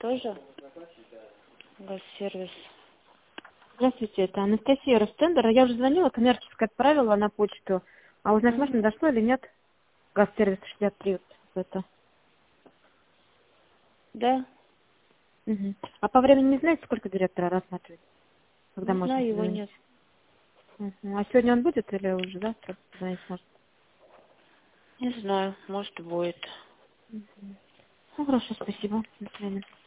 тоже? Газсервис. Здравствуйте, это Анастасия Ростендера. Я уже звонила, коммерческое отправила на почту. А узнать можно, дошло или нет? Газсервис 63. Вот это. Да, Мгм. А по времени не знаете, сколько директора рассматривает? Когда не можно знаю, его позвонить? нет. Мгм. А сегодня он будет или уже завтра позвонить может? Не знаю, может будет. Ну хорошо, спасибо. До свидания.